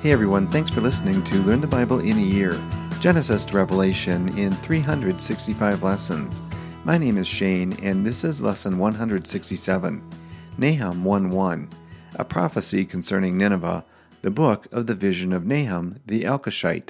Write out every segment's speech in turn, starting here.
Hey everyone, thanks for listening to Learn the Bible in a Year, Genesis to Revelation in 365 lessons. My name is Shane, and this is lesson 167, Nahum 1:1, a prophecy concerning Nineveh, the book of the vision of Nahum the Elkoshite.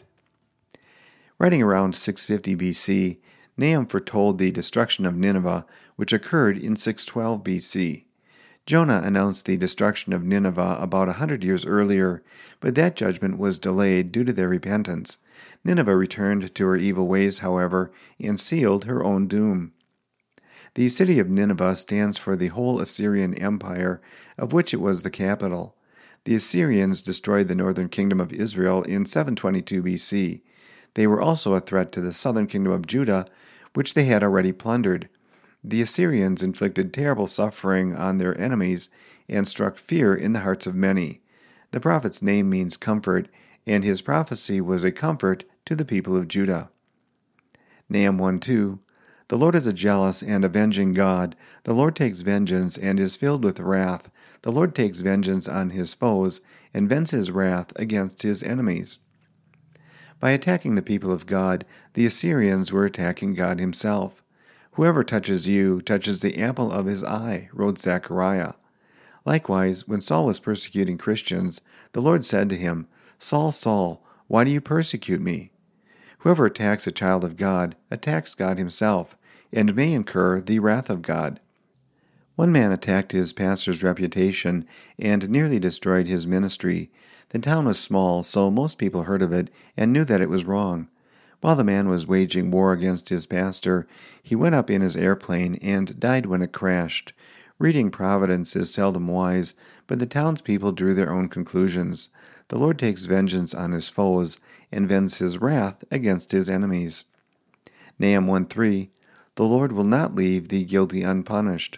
Writing around 650 BC, Nahum foretold the destruction of Nineveh, which occurred in 612 BC. Jonah announced the destruction of Nineveh about 100 years earlier, but that judgment was delayed due to their repentance. Nineveh returned to her evil ways, however, and sealed her own doom. The city of Nineveh stands for the whole Assyrian Empire, of which it was the capital. The Assyrians destroyed the northern kingdom of Israel in 722 BC. They were also a threat to the southern kingdom of Judah, which they had already plundered. The Assyrians inflicted terrible suffering on their enemies and struck fear in the hearts of many. The prophet's name means comfort, and his prophecy was a comfort to the people of Judah. Nahum 1:2, The Lord is a jealous and avenging God. The Lord takes vengeance and is filled with wrath. The Lord takes vengeance on his foes and vents his wrath against his enemies. By attacking the people of God, the Assyrians were attacking God himself. Whoever touches you touches the apple of his eye, wrote Zechariah. Likewise, when Saul was persecuting Christians, the Lord said to him, Saul, Saul, why do you persecute me? Whoever attacks a child of God attacks God himself, and may incur the wrath of God. One man attacked his pastor's reputation and nearly destroyed his ministry. The town was small, so most people heard of it and knew that it was wrong. While the man was waging war against his pastor, he went up in his airplane and died when it crashed. Reading Providence is seldom wise, but the townspeople drew their own conclusions. The Lord takes vengeance on his foes and vents his wrath against his enemies. Nahum 1:3, The Lord will not leave the guilty unpunished.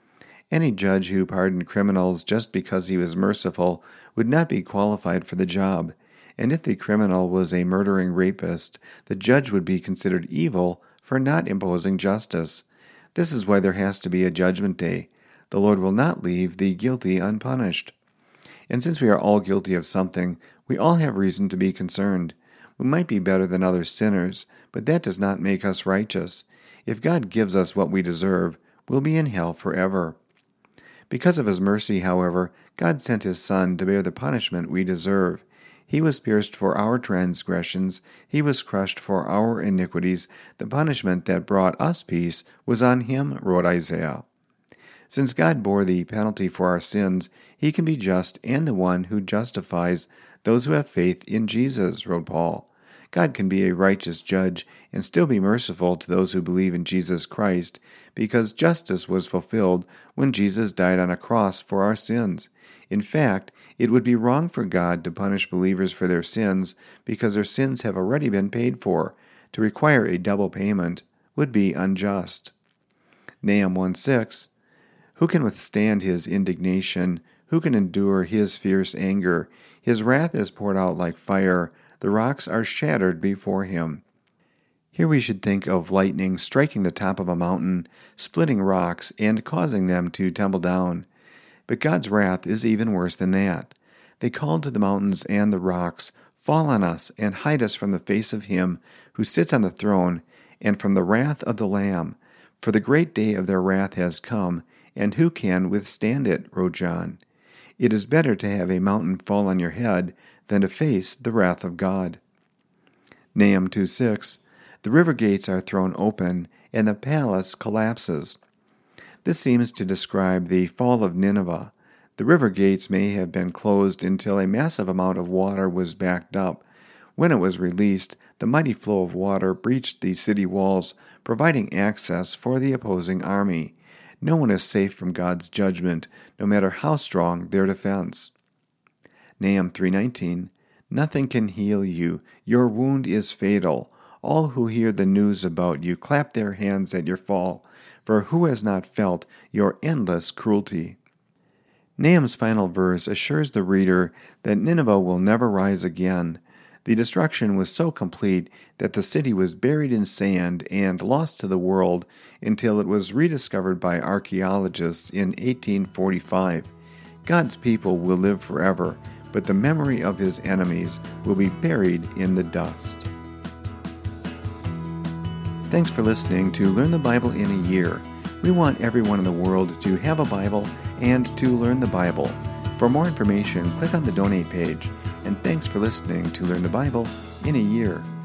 Any judge who pardoned criminals just because he was merciful would not be qualified for the job. And if the criminal was a murdering rapist, the judge would be considered evil for not imposing justice. This is why there has to be a judgment day. The Lord will not leave the guilty unpunished. And since we are all guilty of something, we all have reason to be concerned. We might be better than other sinners, but that does not make us righteous. If God gives us what we deserve, we'll be in hell forever. Because of his mercy, however, God sent his Son to bear the punishment we deserve. He was pierced for our transgressions, he was crushed for our iniquities. The punishment that brought us peace was on him, wrote Isaiah. Since God bore the penalty for our sins, he can be just and the one who justifies those who have faith in Jesus, wrote Paul. God can be a righteous judge and still be merciful to those who believe in Jesus Christ, because justice was fulfilled when Jesus died on a cross for our sins. In fact, it would be wrong for God to punish believers for their sins because their sins have already been paid for. To require a double payment would be unjust. Nahum 1:6, Who can withstand his indignation? Who can endure his fierce anger? His wrath is poured out like fire. The rocks are shattered before him. Here we should think of lightning striking the top of a mountain, splitting rocks, and causing them to tumble down. But God's wrath is even worse than that. They called to the mountains and the rocks, Fall on us, and hide us from the face of him who sits on the throne, and from the wrath of the Lamb. For the great day of their wrath has come, and who can withstand it, wrote John. It is better to have a mountain fall on your head than to face the wrath of God. Nahum 2:6, The river gates are thrown open, and the palace collapses. This seems to describe the fall of Nineveh. The river gates may have been closed until a massive amount of water was backed up. When it was released, the mighty flow of water breached the city walls, providing access for the opposing army. No one is safe from God's judgment, no matter how strong their defense. Nahum 3:19, Nothing can heal you. Your wound is fatal. All who hear the news about you clap their hands at your fall, for who has not felt your endless cruelty? Nahum's final verse assures the reader that Nineveh will never rise again. The destruction was so complete that the city was buried in sand and lost to the world until it was rediscovered by archaeologists in 1845. God's people will live forever, but the memory of his enemies will be buried in the dust. Thanks for listening to Learn the Bible in a Year. We want everyone in the world to have a Bible and to learn the Bible. For more information, click on the donate page. And thanks for listening to Learn the Bible in a Year.